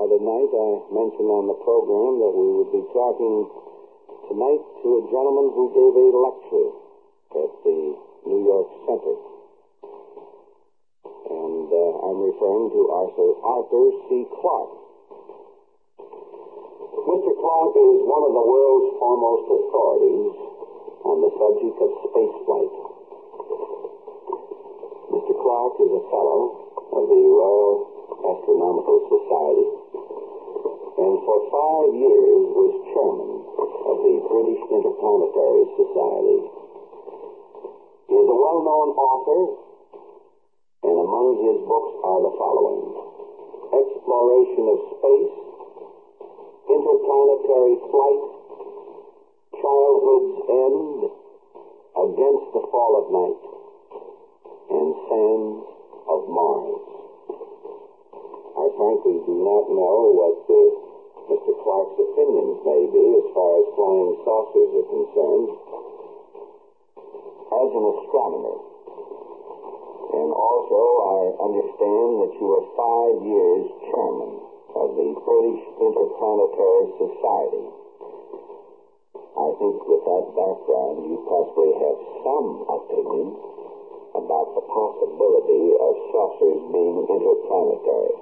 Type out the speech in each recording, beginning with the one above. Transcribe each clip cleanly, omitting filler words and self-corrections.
other night, I mentioned on the program that we would be talking tonight to a gentleman who gave a lecture at the New York Center. And I'm referring to Arthur C. Clarke. Mr. Clarke is one of the world's foremost authorities on the subject of spaceflight. Mr. Clarke is a fellow of the Royal Astronomical Society, and for 5 years was chairman of the British Interplanetary Society. He is a well-known author, and among his books are the following: Exploration of Space, Interplanetary Flight, Childhood's End, Against the Fall of Night, and Sands of Mars. I frankly do not know what Mr. Clarke's opinions may be as far as flying saucers are concerned. As an astronomer, and also I understand that you are 5 years chairman of the British Interplanetary Society. I think with that background, you possibly have some opinion about the possibility of saucers being interplanetary.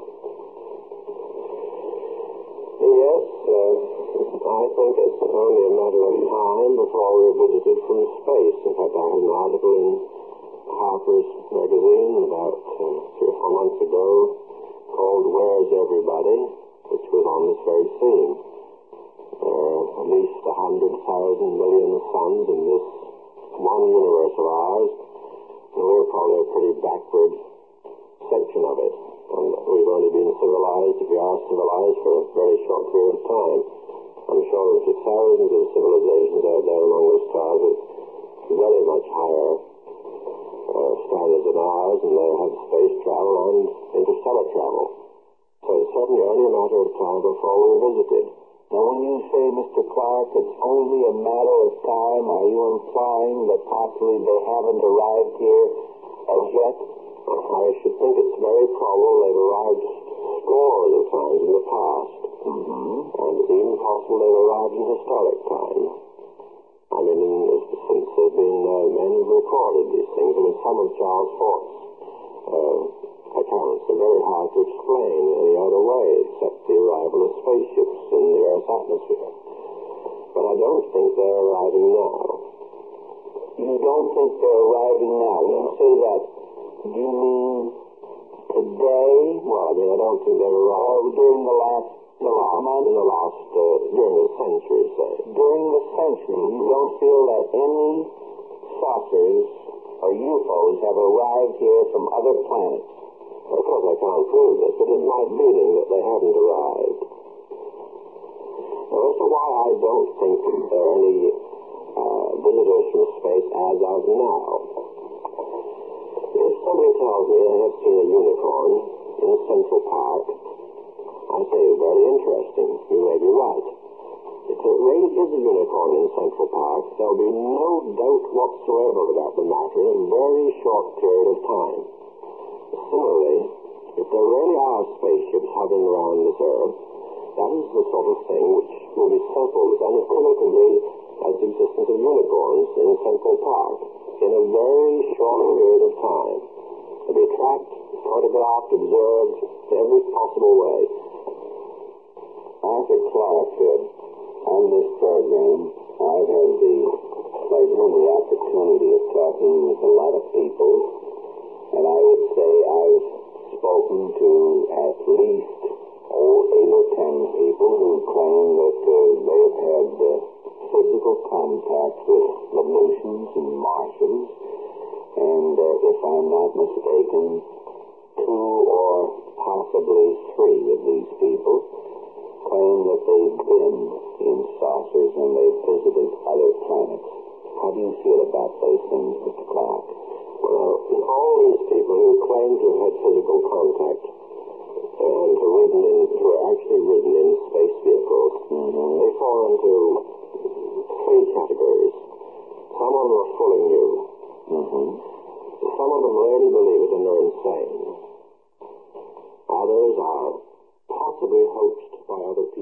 Yes, I think it's only a matter of time before we're visited from space. In fact, I had an article in Harper's Magazine about 3 or 4 months ago called Where's Everybody?, which was on this very theme. There are at least 100,000 million suns in this one universe of ours, and we're probably a pretty backward section of it. And we've only been civilized, if we are civilized, for a very short period of time. I'm sure there's thousands of civilizations out there among the stars with very much higher standards than ours, and they have space travel and interstellar travel. So it's certainly only a matter of time before we're visited. Now, when you say, Mr. Clarke, it's only a matter of time, are you implying that possibly they haven't arrived here as yet? I should think it's very probable they've arrived scores of times in the past. And it's even possible they've arrived in historic time. I mean, since there's been men who've recorded these things. I mean, some of Charles Fort's accounts are very hard to explain in any other way except the arrival of spaceships in the Earth's atmosphere. But I don't think they're arriving now. You don't think they're arriving now? When you say that, do you mean today? Well, I mean, I don't think they've arrived. Or during the last month? During the century, say. During the century, you don't feel that any saucers or UFOs have arrived here from other planets? Of course, I can't prove this, but it's my feeling that they haven't arrived. Now, as to why I don't think there are any visitors from space as of now. If somebody tells me they have seen a unicorn in Central Park, I say, very interesting. You may be right. If it really is a unicorn in Central Park, there'll be no doubt whatsoever about the matter in a very short period of time. Similarly, if there really are spaceships hovering around this Earth, that is the sort of thing which will be settled unequivocally as the existence of unicorns in Central Park in a very short period of time. To be tracked, photographed, observed in every possible way. Arthur Clarke, on this program, I've had the pleasure and the opportunity of talking with a lot of people, and I would say I've spoken to at least 8 or 10 people who claim that they have had physical contact with Venusians and Martians, and if I'm not mistaken, 2 or possibly 3 of these people claim that they've been in saucers and they've visited other planets. How do you feel about those things, Mr. Clarke? Well, all these people who claim to have had physical contact and who are actually ridden in space vehicles, they fall into 3 categories. Some of them are fooling you. Some of them really believe it and they're insane. Others are possibly hoaxed by other people.